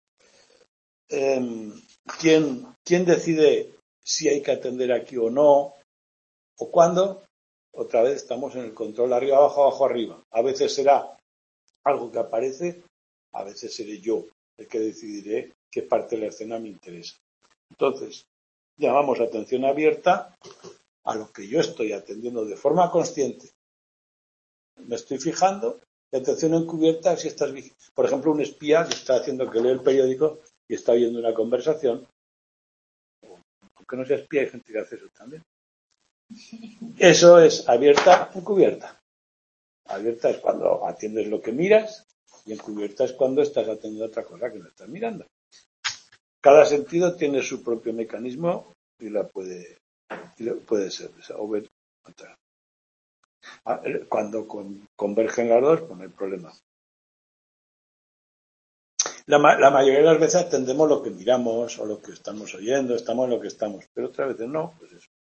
¿Quién decide si hay que atender aquí o no? ¿O cuándo? Otra vez estamos en el control arriba, abajo, abajo, arriba. A veces será algo que aparece, a veces seré yo el que decidiré qué parte de la escena me interesa. Entonces, llamamos atención abierta a lo que yo estoy atendiendo de forma consciente. Me estoy fijando, y atención encubierta si estás, por ejemplo, un espía que está haciendo que lee el periódico y está oyendo una conversación. Aunque no sea espía, hay gente que hace eso también. Eso es abierta, encubierta. Abierta es cuando atiendes lo que miras y encubierta es cuando estás atendiendo otra cosa que no estás mirando. Cada sentido tiene su propio mecanismo y puede ser over. Cuando convergen las dos, pues no hay problema. La mayoría de las veces atendemos lo que miramos o lo que estamos oyendo, estamos en lo que estamos, pero otras veces no, pues eso.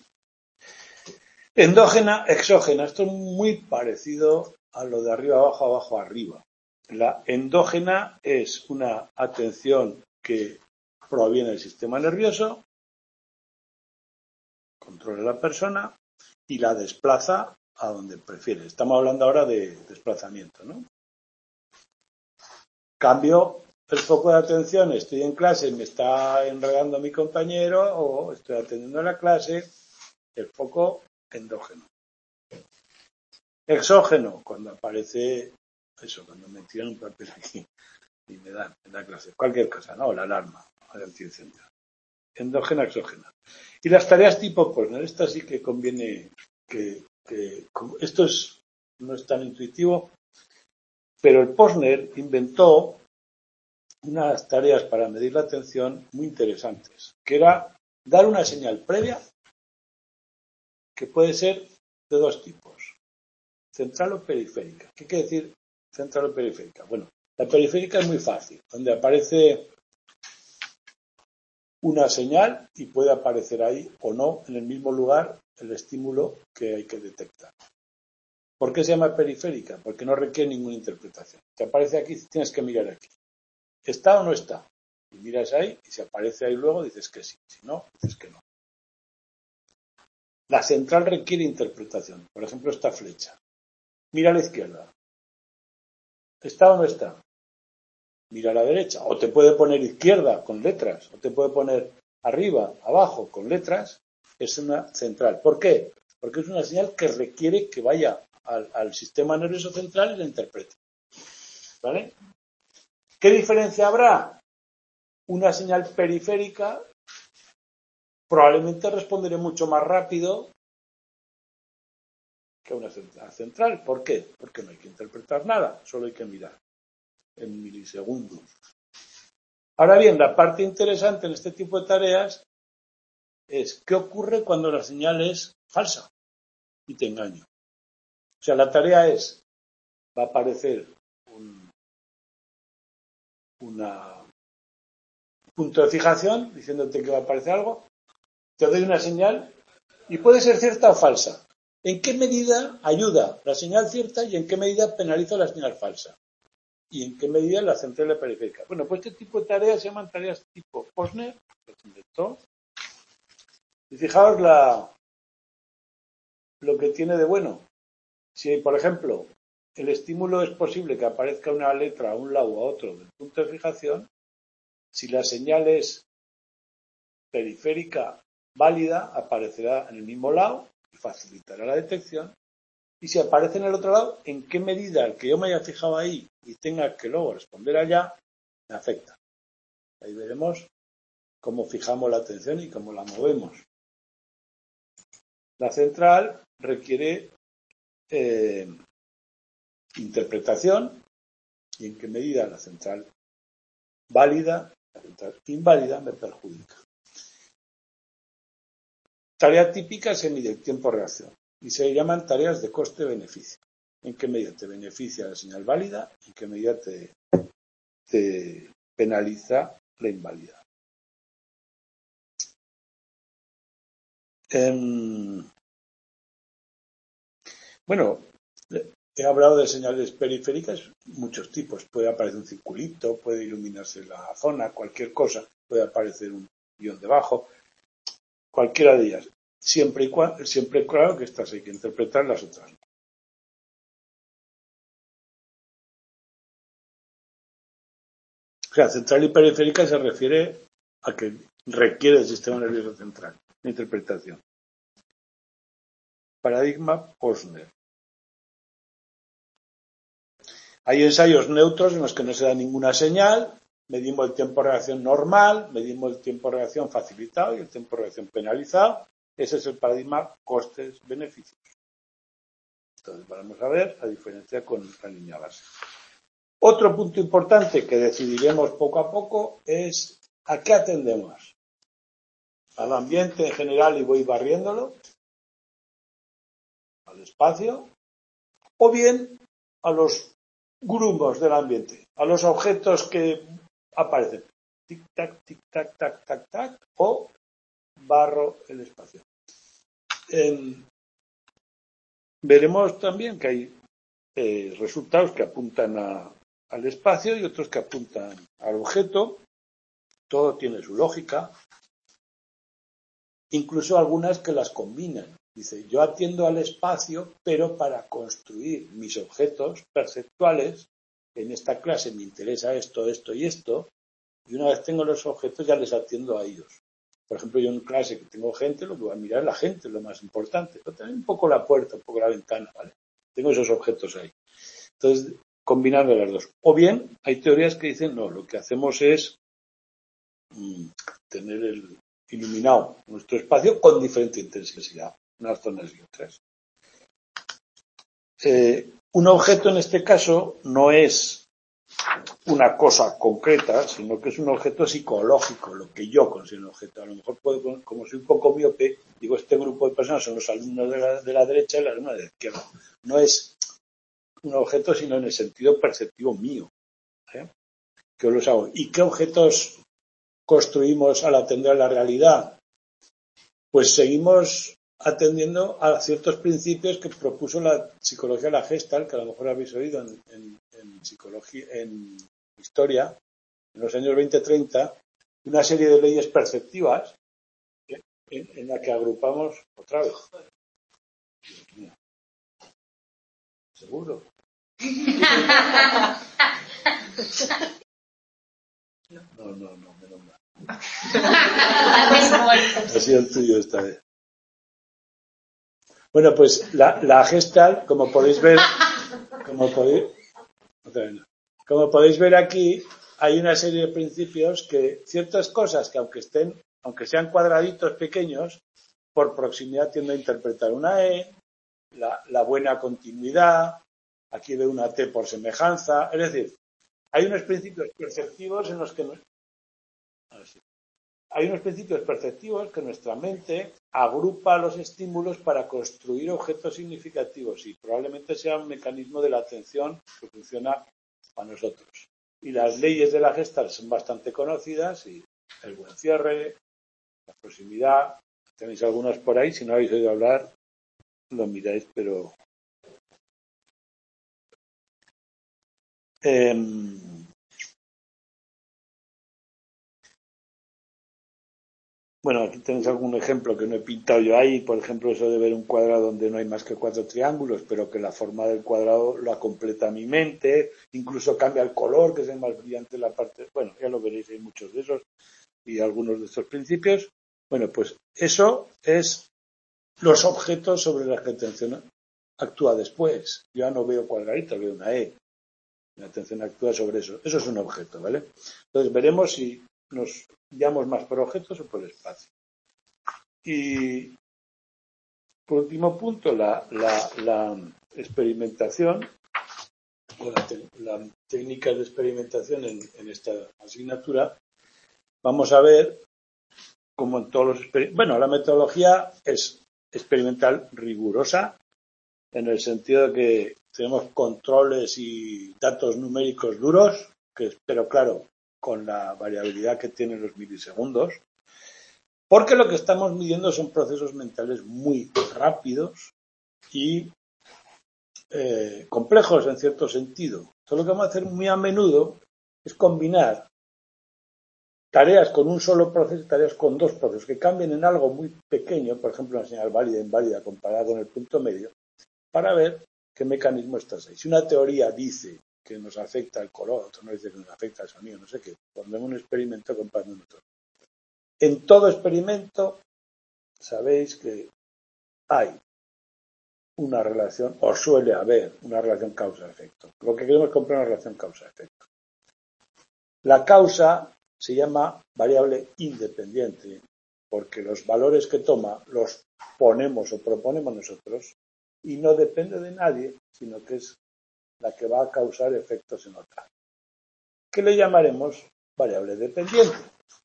Endógena, exógena, esto es muy parecido a lo de arriba abajo, abajo arriba. La endógena es una atención que proviene del sistema nervioso, controla a la persona y la desplaza a donde prefiere. Estamos hablando ahora de desplazamiento, ¿no? Cambio el foco de atención, estoy en clase, me está enredando mi compañero o estoy atendiendo a la clase, el foco endógeno. Exógeno, cuando aparece eso, cuando me tiran un papel aquí y me dan en la clase, cualquier cosa, ¿no? La alarma, el antiincendio. Endógena, exógena. Y las tareas tipo Posner, estas sí que conviene que esto no es tan intuitivo, pero el Posner inventó unas tareas para medir la atención muy interesantes, que era dar una señal previa que puede ser de dos tipos, central o periférica. ¿Qué quiere decir central o periférica? Bueno, la periférica es muy fácil, donde aparece una señal y puede aparecer ahí o no en el mismo lugar el estímulo que hay que detectar. ¿Por qué se llama periférica? Porque no requiere ninguna interpretación. Te aparece aquí, tienes que mirar aquí. ¿Está o no está? Y miras ahí y si aparece ahí luego dices que sí, si no, dices que no. La central requiere interpretación. Por ejemplo, esta flecha. Mira a la izquierda. ¿Está o no está? Mira a la derecha. O te puede poner izquierda con letras, o te puede poner arriba, abajo con letras. Es una central. ¿Por qué? Porque es una señal que requiere que vaya al sistema nervioso central y la interprete. ¿Vale? ¿Qué diferencia habrá? Una señal periférica probablemente responderé mucho más rápido que una señal central. ¿Por qué? Porque no hay que interpretar nada, solo hay que mirar en milisegundos. Ahora bien, la parte interesante en este tipo de tareas es qué ocurre cuando la señal es falsa y te engaño. O sea, la tarea es, va a aparecer un punto de fijación diciéndote que va a aparecer algo, te doy una señal y puede ser cierta o falsa. ¿En qué medida ayuda la señal cierta y en qué medida penaliza la señal falsa? ¿Y en qué medida la central periférica? Bueno, pues este tipo de tareas se llaman tareas tipo Posner, que se inventó. Y fijaos lo que tiene de bueno. Si, por ejemplo, el estímulo es posible que aparezca una letra a un lado o a otro del punto de fijación, si la señal es periférica válida, aparecerá en el mismo lado y facilitará la detección. Y si aparece en el otro lado, ¿en qué medida el que yo me haya fijado ahí y tenga que luego responder allá me afecta? Ahí veremos cómo fijamos la atención y cómo la movemos. La central requiere interpretación y en qué medida la central válida, la central inválida me perjudica. Tarea típica se mide el tiempo-reacción y se llaman tareas de coste-beneficio. ¿En qué medida te beneficia la señal válida y en qué medida te penaliza la inválida? Bueno, he hablado de señales periféricas, muchos tipos. Puede aparecer un circulito, puede iluminarse la zona, cualquier cosa. Puede aparecer un guión debajo, cualquiera de ellas. Siempre claro que estas hay que interpretar, las otras no. O sea, central y periférica se refiere a que requiere el sistema nervioso central, la interpretación. Paradigma Posner. Hay ensayos neutros en los que no se da ninguna señal, medimos el tiempo de reacción normal, medimos el tiempo de reacción facilitado y el tiempo de reacción penalizado. Ese es el paradigma costes-beneficios. Entonces vamos a ver la diferencia con la línea base. Otro punto importante que decidiremos poco a poco es ¿a qué atendemos? ¿Al ambiente en general y voy barriéndolo? ¿Al espacio? ¿O bien a los grumos del ambiente? ¿A los objetos que aparecen? Tic-tac, tic-tac, tac, tac, tac, o barro el espacio. Veremos también que hay resultados que apuntan al espacio y otros que apuntan al objeto. Todo tiene su lógica. Incluso algunas que las combinan. Dice, yo atiendo al espacio, pero para construir mis objetos perceptuales, en esta clase me interesa esto, esto y esto, y una vez tengo los objetos ya les atiendo a ellos. Por ejemplo, yo en clase que tengo gente, lo que voy a mirar es la gente, es lo más importante, pero también un poco la puerta, un poco la ventana, ¿vale? Tengo esos objetos ahí. Entonces, combinando las dos. O bien, hay teorías que dicen, no, lo que hacemos es tener el iluminado nuestro espacio con diferente intensidad, unas zonas y otras. Un objeto en este caso no es una cosa concreta, sino que es un objeto psicológico, lo que yo considero un objeto. A lo mejor puedo, como soy un poco miope, digo, este grupo de personas son los alumnos de la derecha y los alumnos de la izquierda. No es un objeto, sino en el sentido perceptivo mío. Que los hago. ¿Y qué objetos construimos al atender a la realidad? Pues seguimos atendiendo a ciertos principios que propuso la psicología de la Gestalt, que a lo mejor habéis oído en psicología, en historia, en los años 20-30, una serie de leyes perceptivas en la que agrupamos otra vez. Dios mío. ¿Seguro? No, menos mal. Ha sido el tuyo esta vez. Bueno, pues la Gestalt, como podéis ver aquí, hay una serie de principios que ciertas cosas que aunque sean cuadraditos pequeños, por proximidad tiendo a interpretar una E, la buena continuidad, aquí veo una T por semejanza, es decir, hay unos principios perceptivos en los que nuestra mente agrupa los estímulos para construir objetos significativos y probablemente sea un mecanismo de la atención que funciona para nosotros. Y las leyes de la Gestalt son bastante conocidas y el buen cierre, la proximidad, tenéis algunas por ahí, si no habéis oído hablar, lo miráis, pero bueno, aquí tenéis algún ejemplo que no he pintado yo ahí, por ejemplo, eso de ver un cuadrado donde no hay más que 4 triángulos, pero que la forma del cuadrado la completa mi mente, incluso cambia el color, que es el más brillante la parte, bueno, ya lo veréis, hay muchos de esos y algunos de estos principios. Bueno, pues eso es los objetos sobre los que la atención actúa después. Yo ya no veo cuadraditos, veo una E. La atención actúa sobre eso. Eso es un objeto, ¿vale? Entonces veremos si nos guiamos más por objetos o por espacio. Y por último punto, la experimentación o la técnica de experimentación en esta asignatura. Vamos a ver como en todos los experimentos. Bueno, la metodología es experimental rigurosa en el sentido de que tenemos controles y datos numéricos duros, pero claro, con la variabilidad que tienen los milisegundos, porque lo que estamos midiendo son procesos mentales muy rápidos y complejos en cierto sentido. Entonces lo que vamos a hacer muy a menudo es combinar tareas con un solo proceso y tareas con dos procesos que cambien en algo muy pequeño, por ejemplo una señal válida e inválida comparada con el punto medio, para ver qué mecanismo está ahí. Si una teoría dice que nos afecta el color, otro nos dice que nos afecta el sonido, no sé qué, pondremos un experimento comparando otro. En todo experimento sabéis que hay una relación, o suele haber una relación causa-efecto. Lo que queremos es comprar una relación causa-efecto. La causa se llama variable independiente, porque los valores que toma los ponemos o proponemos nosotros y no depende de nadie, sino que es la que va a causar efectos en otra. ¿Qué le llamaremos variable dependiente?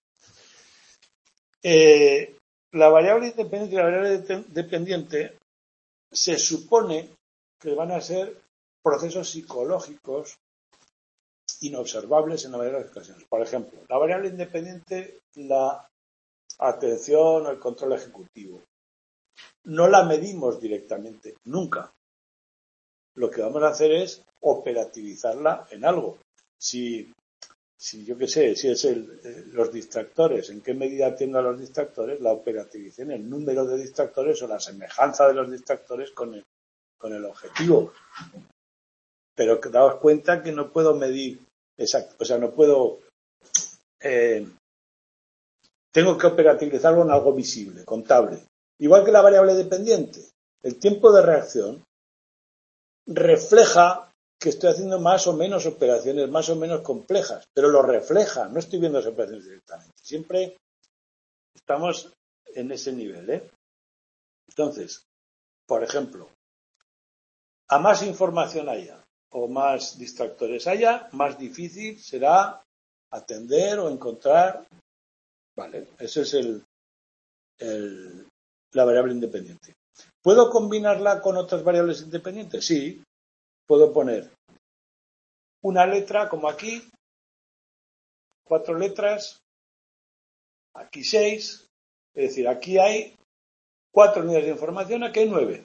La variable independiente y la variable dependiente se supone que van a ser procesos psicológicos inobservables en la mayoría de las ocasiones. Por ejemplo, la variable independiente, la atención, el control ejecutivo. No la medimos directamente, nunca. Lo que vamos a hacer es operativizarla en algo. Si si yo qué sé, si es los distractores, en qué medida tenga los distractores, la operativización, el número de distractores o la semejanza de los distractores con el objetivo. Pero daos cuenta que no puedo medir exacto, o sea, no puedo, tengo que operativizarlo en algo visible, contable. Igual que la variable dependiente, el tiempo de reacción refleja que estoy haciendo más o menos operaciones más o menos complejas, pero lo refleja, no estoy viendo las operaciones directamente. Siempre estamos en ese nivel, ¿eh? Entonces, por ejemplo, a más información haya o más distractores haya, más difícil será atender o encontrar. Vale, eso es la variable independiente. ¿Puedo combinarla con otras variables independientes? Sí. Puedo poner una letra como aquí, 4 letras, aquí 6, es decir, aquí hay 4 unidades de información, aquí hay 9.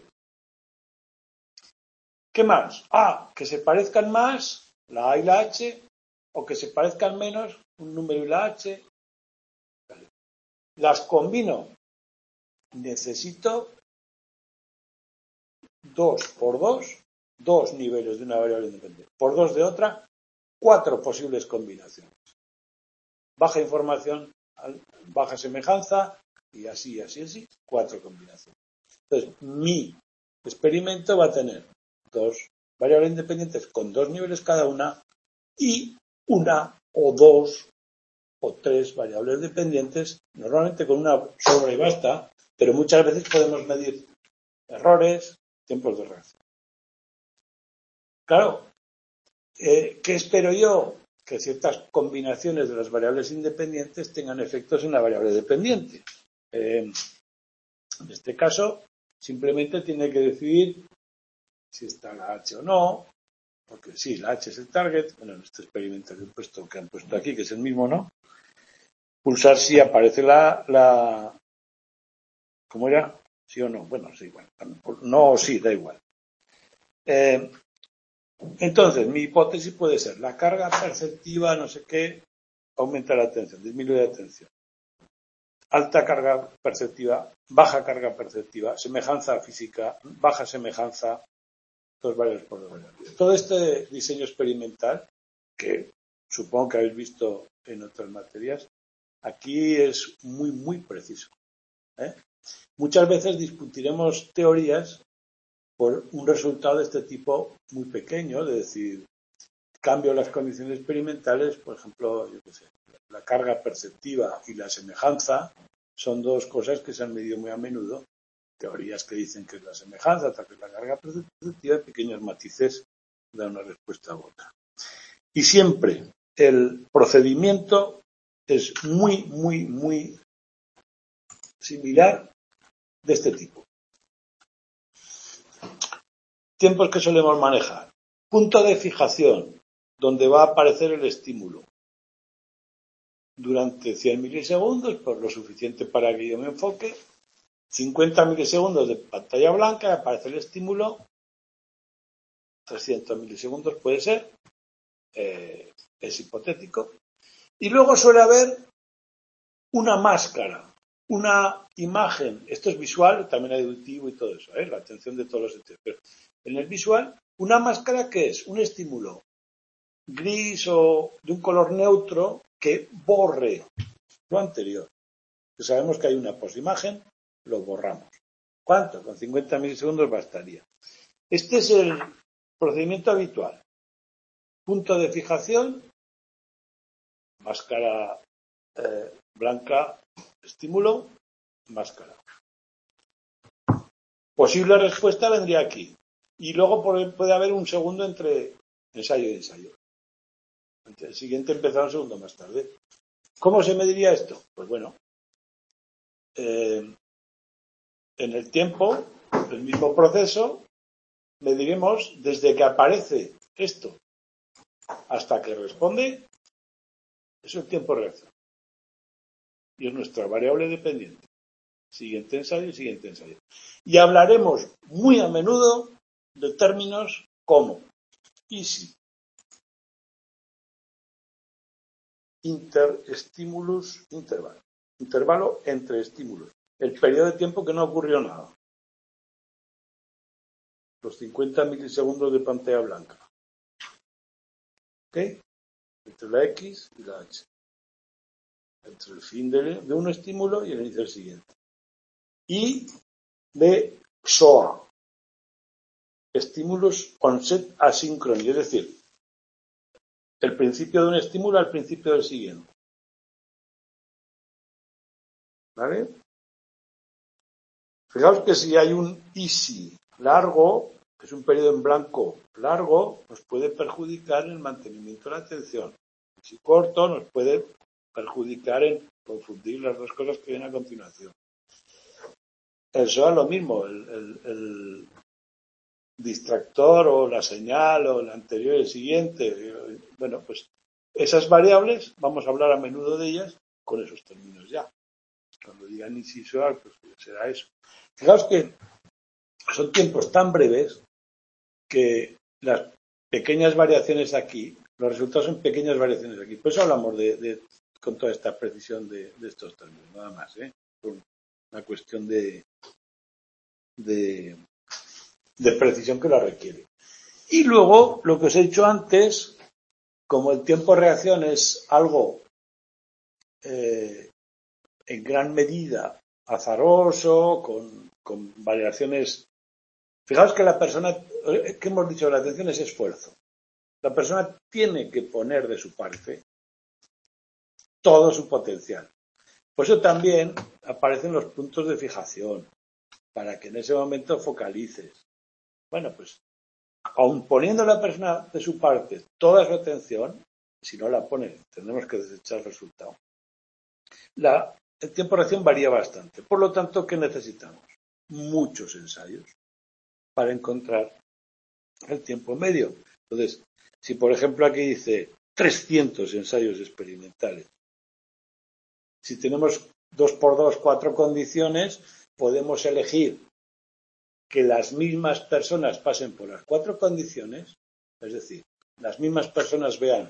¿Qué más? Que se parezcan más la A y la H, o que se parezcan menos un número y la H. Vale. Las combino. Necesito 2 por 2 niveles de una variable independiente, por 2 de otra, 4 posibles combinaciones. Baja información, baja semejanza, y así, 4 combinaciones. Entonces, mi experimento va a tener 2 variables independientes con 2 niveles cada una y una o 2 o 3 variables dependientes, normalmente con una sobra y basta, pero muchas veces podemos medir errores, tiempos de reacción. Claro, ¿qué espero yo? Que ciertas combinaciones de las variables independientes tengan efectos en la variable dependiente. En este caso, simplemente tiene que decidir si está la H o no, porque sí, la H es el target, bueno, en este experimento que han puesto aquí, que es el mismo, ¿no? Pulsar si aparece ¿cómo era? ¿Sí o no? Bueno, sí, igual. No o sí, da igual. Entonces, mi hipótesis puede ser la carga perceptiva, no sé qué, aumenta la atención, disminuye la atención. Alta carga perceptiva, baja carga perceptiva, semejanza física, baja semejanza, 2 variables por 2 variables. Todo este diseño experimental, que supongo que habéis visto en otras materias, aquí es muy, muy preciso. Muchas veces discutiremos teorías por un resultado de este tipo muy pequeño, de decir, cambio las condiciones experimentales, por ejemplo, yo qué sé, la carga perceptiva y la semejanza son 2 cosas que se han medido muy a menudo, teorías que dicen que es la semejanza, otra que es la carga perceptiva, y pequeños matices dan una respuesta u otra. Y siempre el procedimiento es muy, muy, muy similar de este tipo. Tiempos que solemos manejar. Punto de fijación, donde va a aparecer el estímulo. Durante 100 milisegundos, por lo suficiente para que yo me enfoque. 50 milisegundos de pantalla blanca, aparece el estímulo. 300 milisegundos puede ser. Es hipotético. Y luego suele haber una máscara, una imagen. Esto es visual, también auditivo y todo eso, la atención de todos los sentidos. Pero en el visual, una máscara que es un estímulo gris o de un color neutro que borre lo anterior. Pues sabemos que hay una posimagen, lo borramos. ¿Cuánto? Con 50 milisegundos bastaría. Este es el procedimiento habitual. Punto de fijación, máscara blanca, estímulo, máscara. Posible respuesta vendría aquí. Y luego puede haber un segundo entre ensayo y ensayo. El siguiente empezará un segundo más tarde. ¿Cómo se mediría esto? Pues bueno, en el tiempo, el mismo proceso, mediremos desde que aparece esto hasta que responde. Eso es el tiempo de reacción. Y es nuestra variable dependiente. Siguiente ensayo y siguiente ensayo. Y hablaremos muy a menudo de términos como y si. Interstimulus intervalo. Intervalo entre estímulos. El periodo de tiempo que no ocurrió nada. Los 50 milisegundos de pantalla blanca. ¿Ok? Entre la X y la H. Entre el fin de un estímulo y el inicio del siguiente. Y de SOA. Stimulus onset asynchronous, es decir, el principio de un estímulo al principio del siguiente. ¿Vale? Fijaos que si hay un easy largo, que es un periodo en blanco largo, nos puede perjudicar en el mantenimiento de la atención. Si corto, nos puede perjudicar en confundir las dos cosas que vienen a continuación. Eso es lo mismo, el distractor o la señal o el anterior y el siguiente. Bueno, pues esas variables, vamos a hablar a menudo de ellas con esos términos ya. Cuando digan easy SOA, pues será eso. Fijaos que son tiempos tan breves que las pequeñas variaciones aquí, los resultados son pequeñas variaciones aquí. Por eso hablamos con toda esta precisión de estos términos, nada más, por una cuestión de precisión que la requiere. Y luego, lo que os he dicho antes, como el tiempo-reacción es algo en gran medida azaroso, con variaciones. Fijaos que la persona, ¿qué hemos dicho? La atención es esfuerzo. La persona tiene que poner de su parte todo su potencial. Por eso también aparecen los puntos de fijación, para que en ese momento focalices. Bueno, pues, aun poniendo la persona de su parte toda su atención, si no la pone, tendremos que desechar el resultado. El tiempo de reacción varía bastante. Por lo tanto, ¿qué necesitamos? Muchos ensayos para encontrar el tiempo medio. Entonces, si por ejemplo aquí dice 300 ensayos experimentales, si tenemos 2x2, 4 condiciones, podemos elegir que las mismas personas pasen por las 4 condiciones, es decir, las mismas personas vean,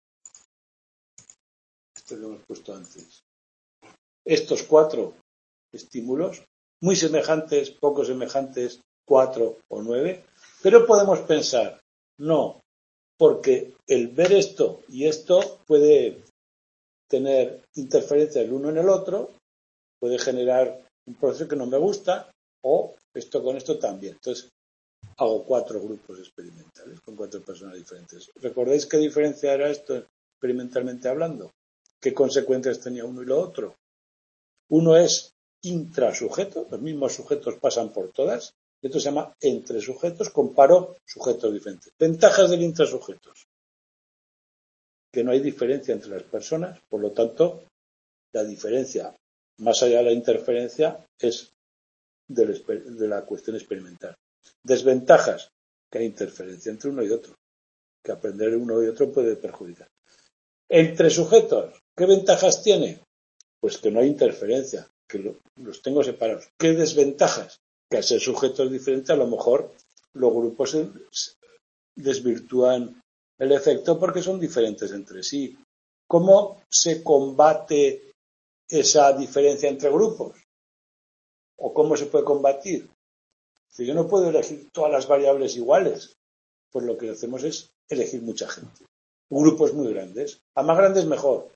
esto lo hemos puesto antes, estos 4 estímulos, muy semejantes, poco semejantes, 4 o 9, pero podemos pensar, no, porque el ver esto y esto puede tener interferencia el uno en el otro, puede generar un proceso que no me gusta, o esto con esto también. Entonces, hago 4 grupos experimentales con 4 personas diferentes. ¿Recordáis qué diferencia era esto experimentalmente hablando? ¿Qué consecuencias tenía uno y lo otro? Uno es intrasujeto, los mismos sujetos pasan por todas, y otro se llama entre sujetos, comparo sujetos diferentes. Ventajas del intrasujetos. Que no hay diferencia entre las personas, por lo tanto, la diferencia, más allá de la interferencia, es de la cuestión experimental. Desventajas, que hay interferencia entre uno y otro, que aprender uno y otro puede perjudicar. Entre sujetos, ¿qué ventajas tiene? Pues que no hay interferencia, que los tengo separados. ¿Qué desventajas? Que al ser sujetos diferentes, a lo mejor los grupos se desvirtúan el efecto porque son diferentes entre sí. ¿Cómo se combate esa diferencia entre grupos? ¿O cómo se puede combatir? Si yo no puedo elegir todas las variables iguales, pues lo que hacemos es elegir mucha gente. Grupos muy grandes. A más grandes mejor.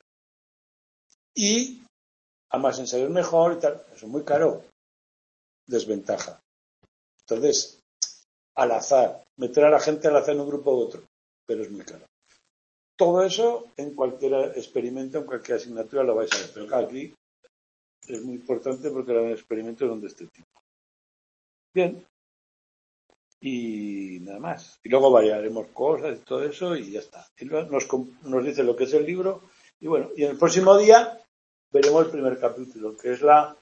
Y a más ensayos mejor y tal. Eso es muy caro. Desventaja. Entonces, al azar. Meter a la gente al azar en un grupo u otro. Pero es muy caro. Todo eso en cualquier experimento, en cualquier asignatura lo vais a ver. Pero aquí es muy importante porque los experimentos son de este tipo. Bien. Y nada más. Y luego variaremos cosas y todo eso y ya está. Y nos dice lo que es el libro. Y bueno, y en el próximo día veremos el primer capítulo, que es la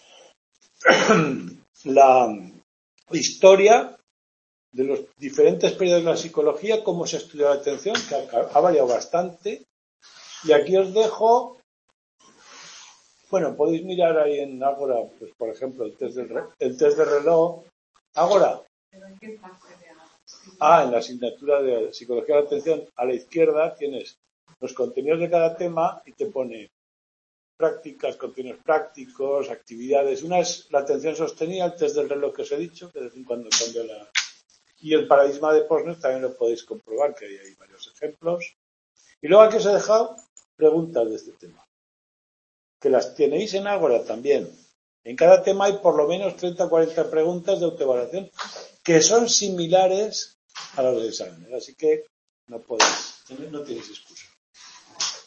historia de los diferentes periodos de la psicología, cómo se estudia la atención, que ha variado bastante. Y aquí os dejo, bueno, podéis mirar ahí en Ágora, pues por ejemplo, el test de reloj. Ágora. En la asignatura de psicología de la atención, a la izquierda tienes los contenidos de cada tema y te pone prácticas, contenidos prácticos, actividades. Una es la atención sostenida, el test del reloj que os he dicho, que de vez en cuando cambia la... Y el paradigma de Posner también lo podéis comprobar, que hay varios ejemplos. Y luego aquí os he dejado preguntas de este tema, que las tenéis en Ágora también. En cada tema hay por lo menos 30 o 40 preguntas de autoevaluación que son similares a los de exámenes. Así que no tenéis excusa.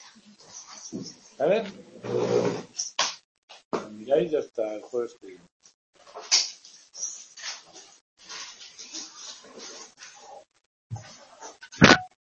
¿Vale? Miráis hasta el jueves que viene.